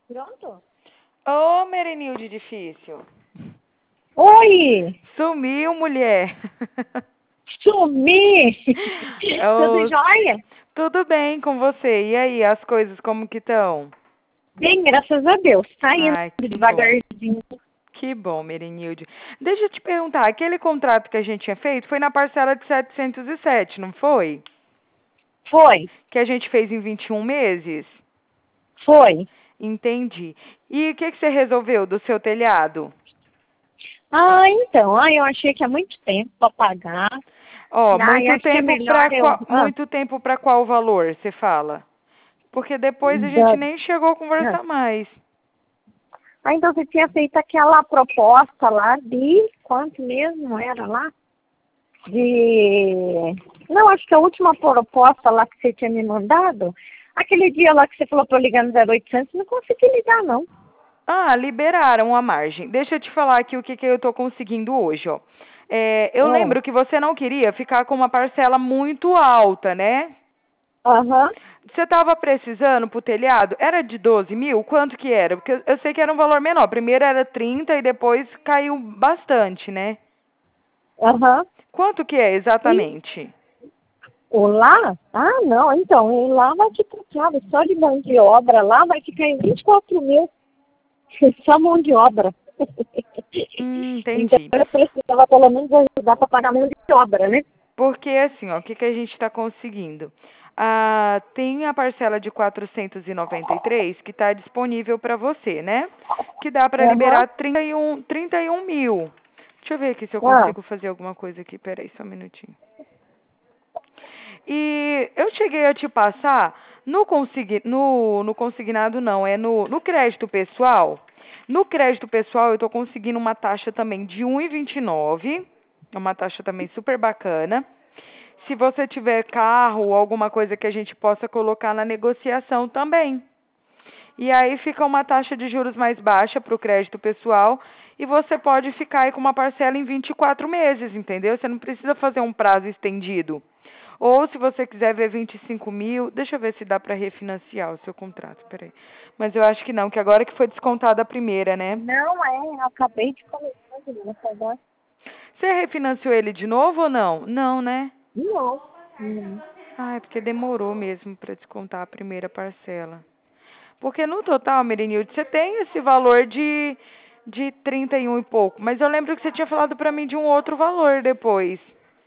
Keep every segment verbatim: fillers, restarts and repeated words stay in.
Pronto? Ô, Merenilde difícil. Oi! Sumiu, mulher. Sumi! Tudo Ô, jóia? tudo bem com você? E aí, as coisas como que estão? Bem, graças a Deus. Tá indo Ai, que bom. devagarzinho. Que bom, Merenilde. Deixa eu te perguntar, aquele contrato que a gente tinha feito foi na parcela de setecentos e sete, não foi? Foi, Que a gente fez em vinte e um meses? foi. Entendi. E o que, que você resolveu do seu telhado? Ah, então. Ah, eu achei que há muito tempo para pagar. Ó, Ah, eu muito acho que é tempo melhor para eu. qual, Ah, muito tempo para qual valor, você fala? Porque depois a gente da- nem chegou a ah. conversar mais. Ah, então você tinha feito aquela proposta lá de. Quanto mesmo era lá? De. Não, acho que a última proposta lá que você tinha me mandado. Aquele dia lá que você falou para eu ligar no zero oitocentos, não consegui ligar, não. Ah, liberaram a margem. Deixa eu te falar aqui o que, que eu estou conseguindo hoje, ó. É, eu É. lembro que você não queria ficar com uma parcela muito alta, né? Aham. Você estava precisando pro telhado? Era de doze mil? Quanto que era? Porque eu, eu sei que era um valor menor. Primeiro era trinta e depois caiu bastante, né? Aham. Quanto que é E exatamente? o lá? Ah, não, então, o lá vai ficar, sabe, só de mão de obra lá vai ficar em vinte e quatro mil. Só mão de obra. Hum, Então entendi. eu precisava pelo menos ajudar para pagar mão de obra, né? Porque assim, ó, o que, que a gente está conseguindo? Ah, tem a parcela de quatrocentos e noventa e três que está disponível para você, né? Que dá para Aham. liberar trinta e um, trinta e um mil. Deixa eu ver aqui se eu Ah, consigo fazer alguma coisa aqui. Peraí, só um minutinho. E eu cheguei a te passar no, consign, no, no consignado, não, é no, no crédito pessoal. No crédito pessoal, eu estou conseguindo uma taxa também de um vírgula vinte e nove. É uma taxa também super bacana. Se você tiver carro ou alguma coisa que a gente possa colocar na negociação também. E aí fica uma taxa de juros mais baixa para o crédito pessoal e você pode ficar aí com uma parcela em vinte e quatro meses, entendeu? Você não precisa fazer um prazo estendido. Ou se você quiser ver vinte e cinco mil, deixa eu ver se dá para refinanciar o seu contrato, peraí. Mas eu acho que não, que agora que foi descontada a primeira, né? não é, eu acabei de começar de novo agora. Você refinanciou ele de novo ou não? Não, né? Não. Não. Ah, é porque demorou mesmo para descontar a primeira parcela. Porque no total, Merenilde, você tem esse valor de, de trinta e um e pouco. Mas eu lembro que você tinha falado pra mim de um outro valor depois.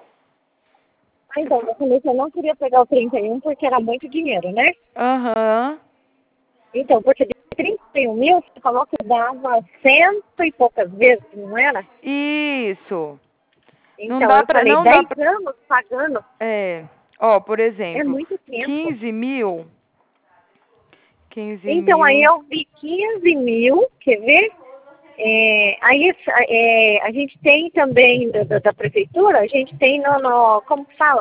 Ah, Você então, fa- eu falei que eu não queria pegar o trinta e um porque era muito dinheiro, né? Aham. Então, porque de trinta e um mil, você falou que dava cento e poucas vezes, não era? Isso. Não Então, dá eu pra. falei, Não dá dez pra. anos pagando É. Ó, por é exemplo, muito tempo. quinze mil. quinze Então, aí mil. eu vi quinze mil, quer ver? É, aí é, a gente tem também da, da- da prefeitura, a gente tem no, no- como que fala?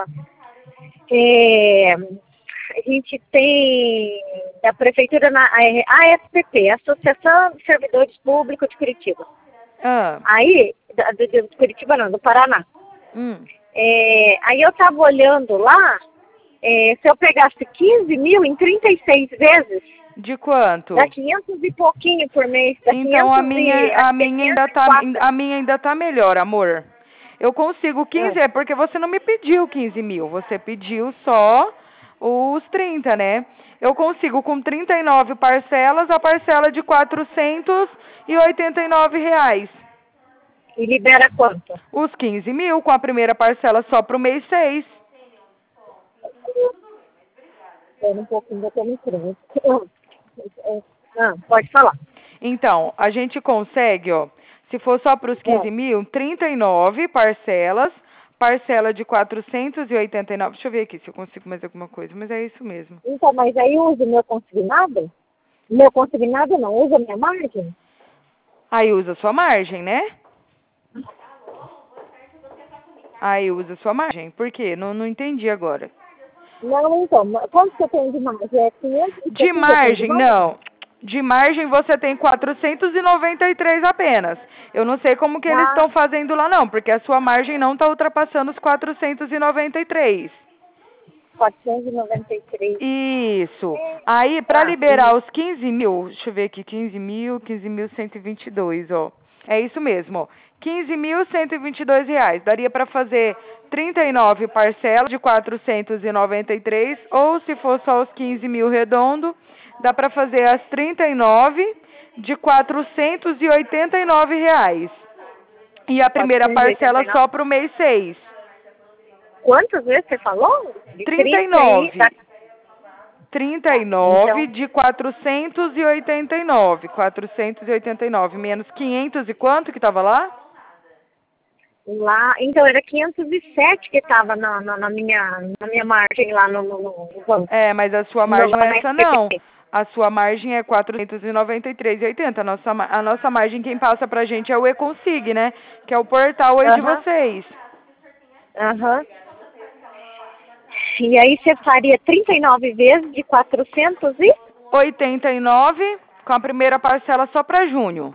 É, a gente tem da prefeitura na A S P P, Associação de Servidores Públicos de Curitiba. Ah. Aí, da, de, de Curitiba não, do Paraná. Hum. É, aí eu estava olhando lá, é, se eu pegasse quinze mil em trinta e seis vezes, De dá quanto? quinhentos e pouquinho por mês, dá Então a quinhentos minha, e, a acho que é minha ainda quinhentos e tá, quatro. a minha ainda tá melhor, amor. Eu consigo Ah, quinze, é porque você não me pediu quinze mil, você pediu só os trinta, né? Eu consigo com trinta e nove parcelas, a parcela de quatrocentos e oitenta e nove reais. e libera quanto? Os quinze mil com a primeira parcela só pro mês seis. Espera um pouquinho, eu tô no trânsito. Ah, pode falar. Então, a gente consegue, ó, se for só para os É. quinze mil, trinta e nove parcelas, parcela de quatrocentos e oitenta e nove. Deixa eu ver aqui se eu consigo mais alguma coisa, mas é isso mesmo. Então, mas aí usa o meu consignado? Meu consignado não, usa a minha margem? Aí usa sua margem, né? Aí usa sua margem. Por quê? Não, não entendi agora. Não, então, quanto que eu tenho de margem? É quinhentos e De pouquinho que eu tenho de margem, margem? não. De margem você tem quatrocentos e noventa e três apenas. Eu não sei como que eles Ah, estão fazendo lá não, porque a sua margem não está ultrapassando os quatrocentos e noventa e três. quatrocentos e noventa e três. Isso. Aí, para Ah, liberar sim. os quinze mil, deixa eu ver aqui, quinze mil, quinze mil cento e vinte e dois, ó. É isso mesmo, ó. quinze mil cento e vinte e dois reais. Daria para fazer trinta e nove parcelas de quatrocentos e noventa e três, ou se for só os quinze mil redondo, dá para fazer as trinta e nove de quatrocentos e oitenta e nove reais. E a primeira parcela só para o mês seis. Quantas vezes você falou? De trinta e trinta nove. e... Tá. trinta e nove Então, de quatrocentos e oitenta e nove. quatrocentos e oitenta e nove menos quinhentos e quanto que estava lá? lá, então era quinhentos e sete que estava na, na, na, minha, na minha margem lá no, no, no banco. É, mas a sua No margem não é banco essa não. A sua margem é quatrocentos e noventa e três reais e oitenta. A nossa, ma- a nossa margem quem passa pra gente é o E-Consig, né? Que é o portal aí de Aham, vocês. aham. E aí você faria trinta e nove vezes de quatrocentos e... oitenta e nove com a primeira parcela só para junho.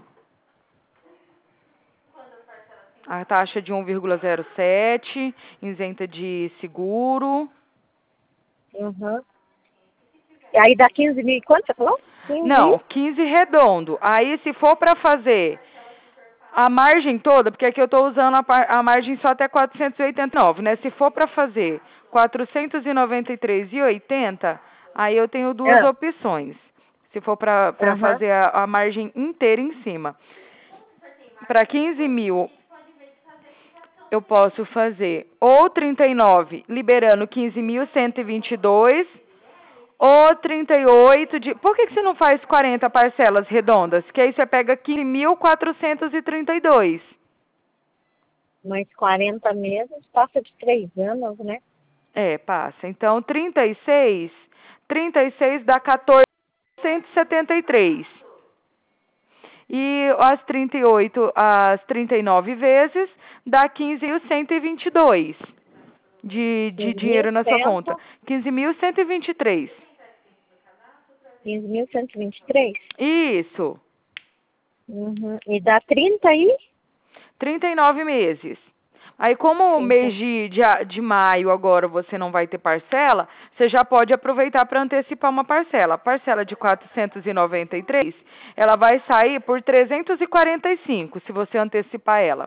A taxa de um vírgula zero sete, isenta de seguro. Uhum. E aí dá quinze mil, quanto você falou? quinze Não, mil? quinze redondo. Aí se for para fazer a margem toda, porque aqui eu estou usando a, par- a margem só até quatrocentos e oitenta e nove, né? Se for para fazer quatrocentos e noventa e três reais e oitenta, aí eu tenho duas Ah, opções. Se for para para aham. fazer a, a margem inteira em cima. Para quinze mil, eu posso fazer ou trinta e nove, liberando quinze mil cento e vinte e dois, ou trinta e oito de... Por que que você não faz quarenta parcelas redondas? Que aí você pega quinze mil quatrocentos e trinta e dois. Mais quarenta meses, passa de três anos, né? É, passa. Então, trinta e seis, trinta e seis dá quatorze mil cento e setenta e três. E as trinta e oito, as trinta e nove vezes, dá quinze mil cento e vinte e dois de, de dinheiro na sua conta. quinze mil cento e vinte e três. quinze mil cento e vinte e três. Isso. Uhum. E dá trinta e... trinta e nove meses. Aí, como o mês trinta. de, de, a- de maio agora você não vai ter parcela, você já pode aproveitar para antecipar uma parcela. A parcela de quatrocentos e noventa e três, ela vai sair por trezentos e quarenta e cinco, se você antecipar ela.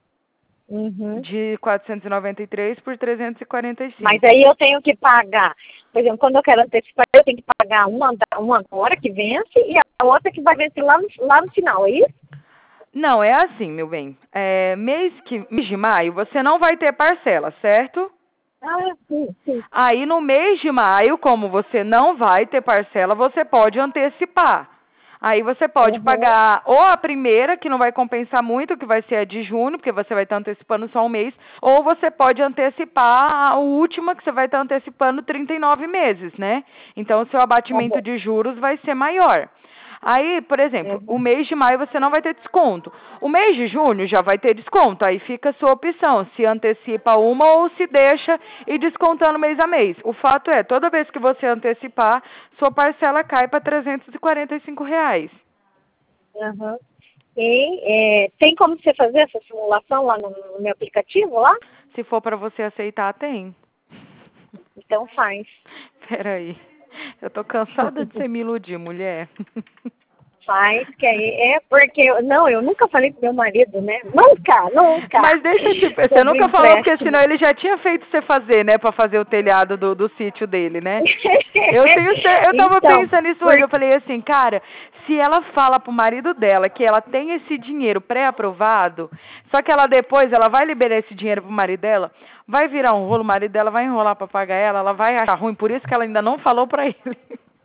Uhum. De quatrocentos e noventa e três por trezentos e quarenta e cinco. Mas aí eu tenho que pagar, por exemplo, quando eu quero antecipar, eu tenho que pagar uma, da- uma agora que vence e a outra que vai vencer lá no, lá no final, é isso? Não, é assim, meu bem. É, mês, que, mês de maio você não vai ter parcela, certo? Ah, sim, sim. Aí no mês de maio, como você não vai ter parcela, você pode antecipar. Aí você pode Uhum. pagar ou a primeira, que não vai compensar muito, que vai ser a de junho, porque você vai estar antecipando só um mês, ou você pode antecipar a última, que você vai estar antecipando trinta e nove meses, né? Então o seu Tá abatimento bom. de juros vai ser maior. Aí, por exemplo, o Uhum. mês de maio você não vai ter desconto. O mês de junho já vai ter desconto. Aí fica a sua opção, se antecipa uma ou se deixa ir descontando mês a mês. O fato é, toda vez que você antecipar, sua parcela cai para trezentos e quarenta e cinco reais. Uhum. E é, tem como você fazer essa simulação lá no, no meu aplicativo lá? Se for para você aceitar, tem. Então faz. Peraí. Eu tô cansada de você me iludir, mulher. Faz, que aí é porque, eu, não, eu nunca falei pro meu marido, né? Nunca, nunca. Mas deixa eu te... Você Sobre nunca falou, porque empréstimo. senão ele já tinha feito você fazer, né? Pra fazer o telhado do, do sítio dele, né? Eu tenho cer- eu tava Então, pensando nisso por... hoje. Eu falei assim, cara, se ela fala pro marido dela que ela tem esse dinheiro pré-aprovado, só que ela depois ela vai liberar esse dinheiro pro marido dela, vai virar um rolo, o marido dela vai enrolar pra pagar ela, ela vai achar ruim, por isso que ela ainda não falou pra ele.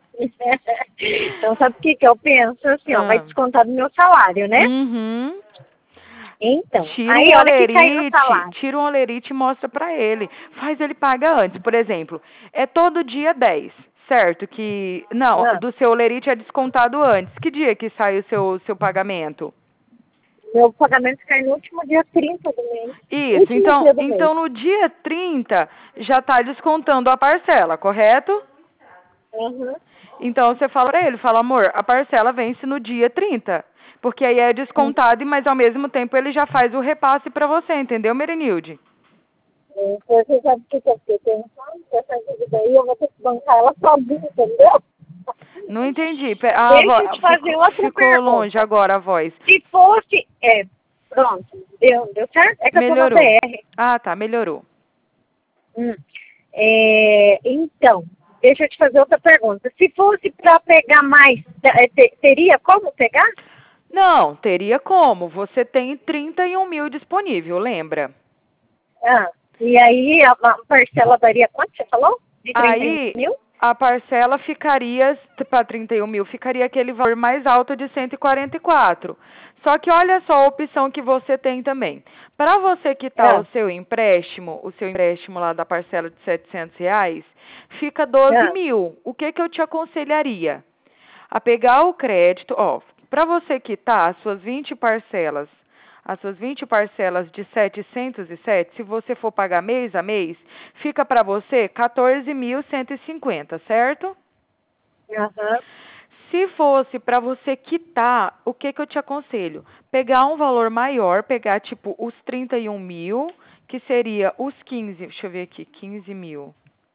Então, sabe o que, que eu penso? Assim, ó, vai Ah. descontar do meu salário, né? Uhum. Então, Tira aí um a hora que cai no olerite, salário. tira um olerite e mostra pra ele. Faz ele pagar antes. Por exemplo, é todo dia dez, certo? Que não, Ah, do seu olerite é descontado antes. Que dia que sai o seu seu pagamento? meu pagamento cai no último dia trinta do mês. Isso. Último Então, dia do mês. então no dia trinta já está descontando a parcela, correto? Uhum. Então você fala pra ele, fala, amor, a parcela vence no dia trinta. Porque aí é descontado, mas ao mesmo tempo ele já faz o repasse pra você, entendeu, Merenilde? Você sabe o que que eu fiquei pensando? Essa dívida aí eu vou ter que bancar ela sozinha, entendeu? Não entendi. Pe- Ah, a Deixa eu vo- te fazer ficou, outra ficou longe pergunta. agora a voz. Se fosse... É, pronto, deu, deu certo? É que eu tô na Melhorou. B R. Ah, tá, melhorou. Hum. É, então, deixa eu te fazer outra pergunta. Se fosse para pegar mais, te- te- teria como pegar? Não, teria como. Você tem trinta e um mil disponível, lembra? Ah, e aí a, a parcela daria quanto você falou? De trinta e um Aí mil? a parcela ficaria, para trinta e um mil, ficaria aquele valor mais alto de cento e quarenta e quatro. Só que olha só a opção que você tem também. Para você quitar Ah, o seu empréstimo, o seu empréstimo lá da parcela de setecentos reais, fica doze ah, mil. O que, que eu te aconselharia? A pegar o crédito, ó, para você quitar as suas vinte parcelas, as suas vinte parcelas de setecentos e sete, se você for pagar mês a mês, fica para você quatorze mil cento e cinquenta, certo? aham, Se fosse para você quitar, o que que eu te aconselho? Pegar um valor maior, pegar tipo os trinta e um mil, que seria os quinze, deixa eu ver aqui, quinze mil.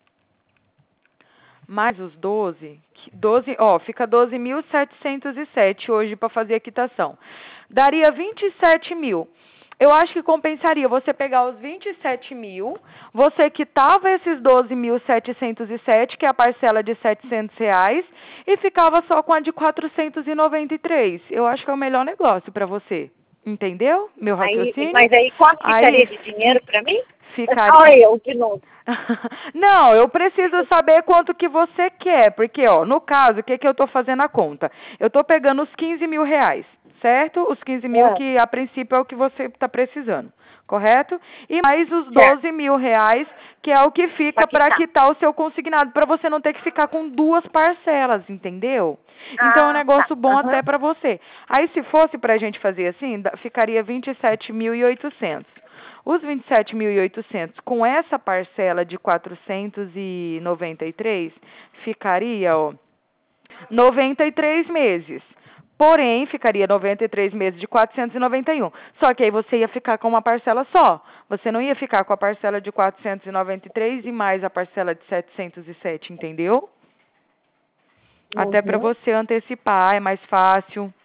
Mais os doze, que- doze, ó, fica doze mil setecentos e sete hoje para fazer a quitação. Daria vinte e sete mil. Eu acho que compensaria você pegar os vinte e sete mil, você quitava esses doze mil setecentos e sete, que é a parcela de setecentos reais, e ficava só com a de quatrocentos e noventa e três. Eu acho que é o melhor negócio para você. Entendeu? Meu aí, raciocínio? mas aí quanto Aí ficaria de dinheiro para mim? ficaria. Olha eu de novo. Não, eu preciso saber quanto que você quer, porque, ó, no caso, o que que eu estou fazendo a conta? Eu estou pegando os quinze mil reais, certo? Os quinze mil Ah, que, a princípio, é o que você está precisando, correto? E mais os certo, doze mil reais, que é o que para fica para quitar. quitar o seu consignado, para você não ter que ficar com duas parcelas, entendeu? Então, é um Ah, tá. negócio bom Aham. até para você. Aí, se fosse para a gente fazer assim, da- ficaria vinte e sete mil e oitocentos. Os vinte e sete mil e oitocentos com essa parcela de quatrocentos e noventa e três ficaria, ó, noventa e três meses. Porém, ficaria noventa e três meses de quatrocentos e noventa e um. Só que aí você ia ficar com uma parcela só. Você não ia ficar com a parcela de quatrocentos e noventa e três e mais a parcela de setecentos e sete, entendeu? Até para Uhum. você antecipar, é mais fácil.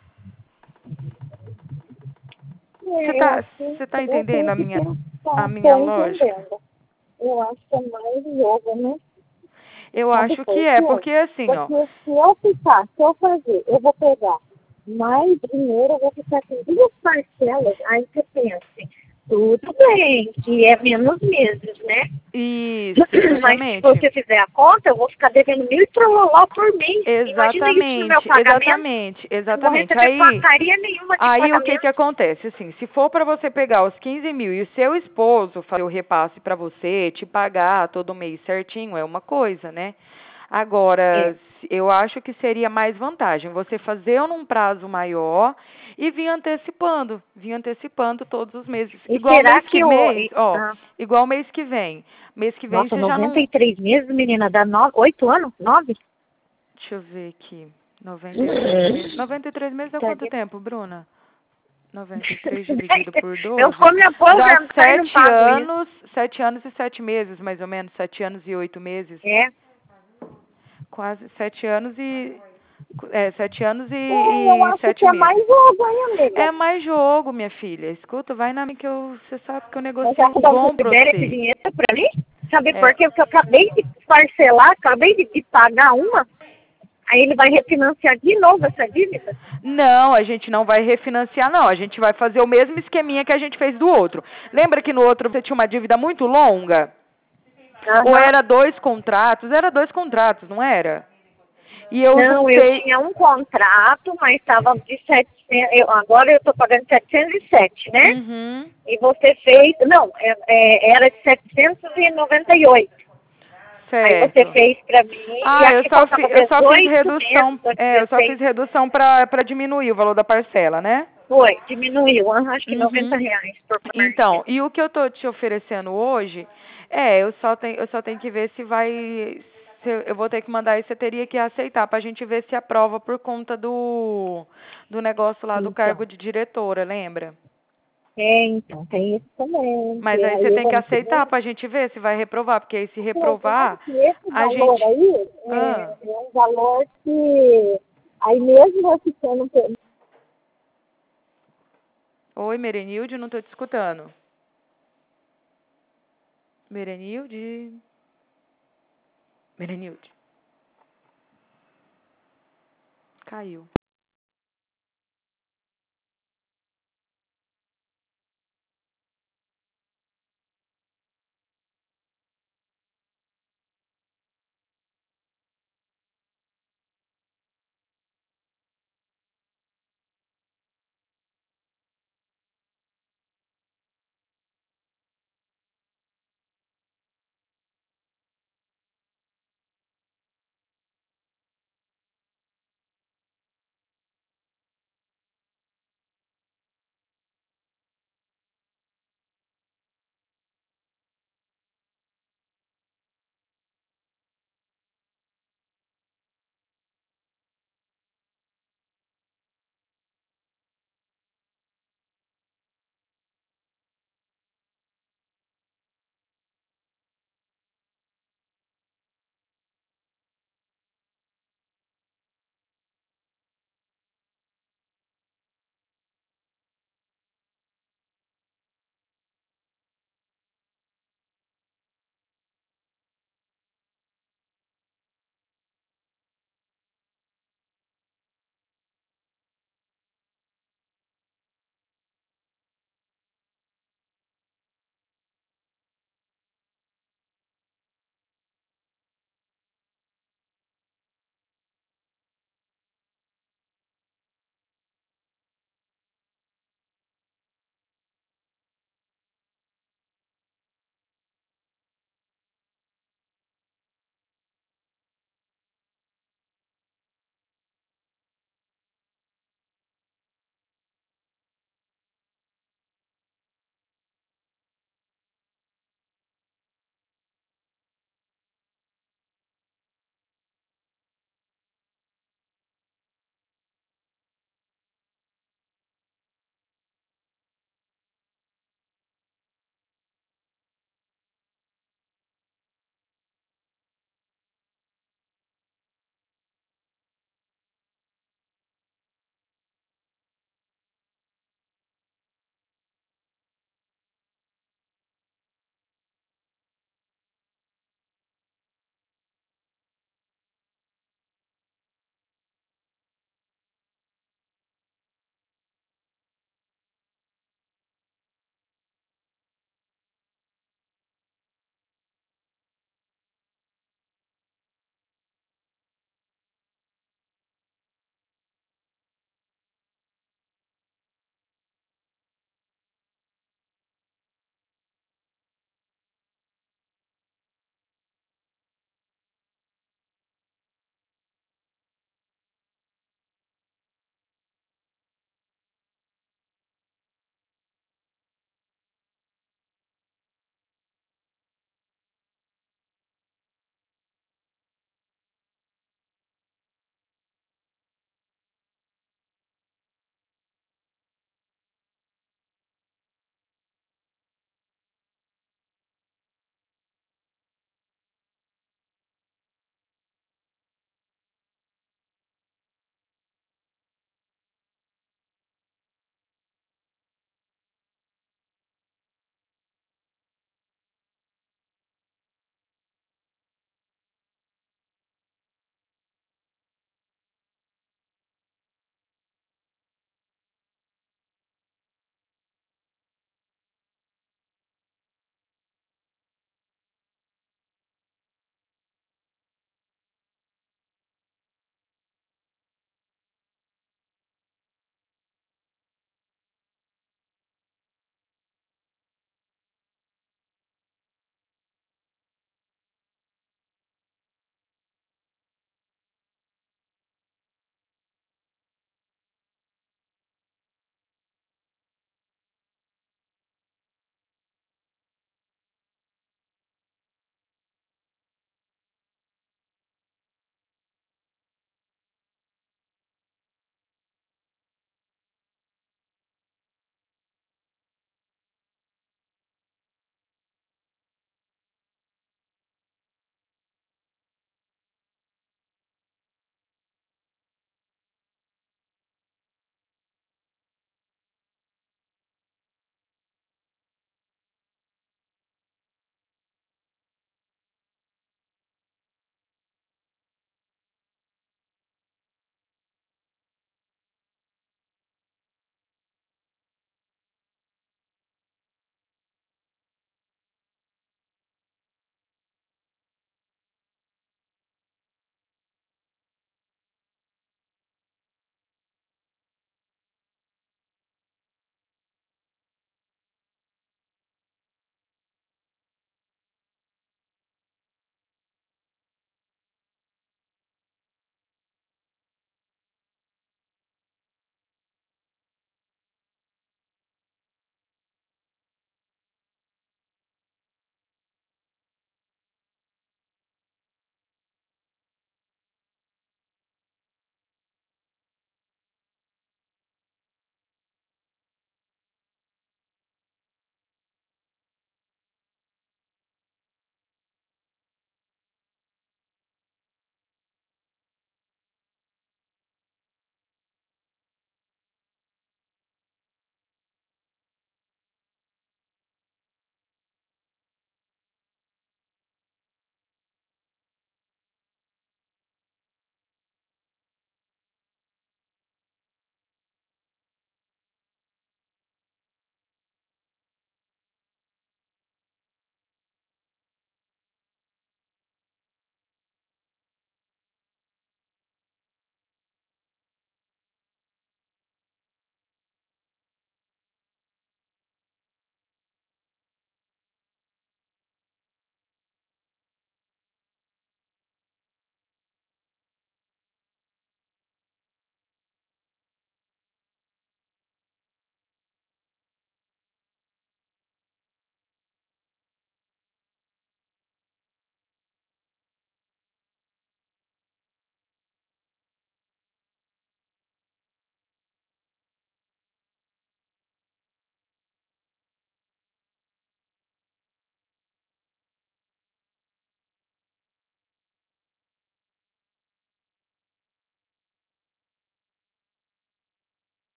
Você É, eu tá, acho que você tá eu entendendo tenho a que minha, a pensar, minha estou lógica? entendendo. Eu acho que é mais jogo, né? Eu Sabe acho que por é, quê? porque assim, ó, Porque se eu ficar, se eu fazer, eu vou pegar mais dinheiro, eu vou ficar com duas parcelas. Aí você pensa, tudo bem, que é menos meses, né? isso, Mas se exatamente. você fizer a conta, eu vou ficar devendo mil e trololó por mês. Imagina isso no meu Exatamente, pagamento. exatamente, Eu não vou exatamente. receber Aí, porcaria nenhuma de aí o que que pagamento. acontece? Assim, se for para você pegar os quinze mil e o seu esposo fazer o repasse para você, te pagar todo mês certinho, é uma coisa, né? É. Agora, se- eu acho que seria mais vantagem você fazer num prazo maior e vir antecipando, vir antecipando todos os meses. E Igual será mês que que o... mês, e- ó, ah, igual mês que vem. Mês que vem nossa, você já noventa não. e três meses, menina, dá nove, oito anos? Nove? Deixa eu ver aqui. noventa e três meses. noventa e três meses dá Tá quanto de- tempo, Bruna? noventa e três dividido por Eu doze vou me dá aposentar e não sete pago isso. anos, sete anos e sete meses, mais ou menos, sete anos e oito meses, É. quase sete anos e é, sete anos e, É, eu e acho sete que é mais meses. jogo, hein, amiga? É mais jogo, minha filha. Escuta, vai na minha que eu, você sabe que eu Mas negocio já que um o Banco bom pra libera esse você. dinheiro pra mim, sabe por É, quê? Porque eu acabei de parcelar, acabei de, de pagar uma, aí ele vai refinanciar de novo essa dívida? não, a gente não vai refinanciar, não. A gente vai fazer o mesmo esqueminha que a gente fez do outro. Lembra que no outro você tinha uma dívida muito longa? Ou Aham. era dois contratos? Era dois contratos, não era? E eu Não, eu juntei. tinha um contrato, mas estava de setecentos, eu, agora eu estou pagando setecentos e sete, né? Uhum. E você fez, não, é, é, era de setecentos e noventa e oito. Aí você Certo. fez para mim e Ah, eu aqui só, fi, faltava eu só fiz dezoito redução. meses, ou É, eu só dezesseis. fiz redução para para diminuir o valor da parcela, né? Foi, diminuiu, aham, acho que noventa Uhum. reais por Então, parcela. e o que eu tô te oferecendo hoje, é, eu só tenho, eu só tenho que ver se vai, se eu eu vou ter que mandar e você teria que aceitar pra gente ver se aprova por conta do do negócio lá do Então, cargo de diretora, lembra? É, então, tem isso também. Mas Que aí você aí tem que vamos aceitar ver. pra gente ver se vai reprovar, porque aí se Você sabe reprovar, que esse a valor gente... aí Ah, é, é um valor que aí mesmo você ficando. oi, Merenilde, não tô te escutando. Merenilde. Merenilde. Caiu.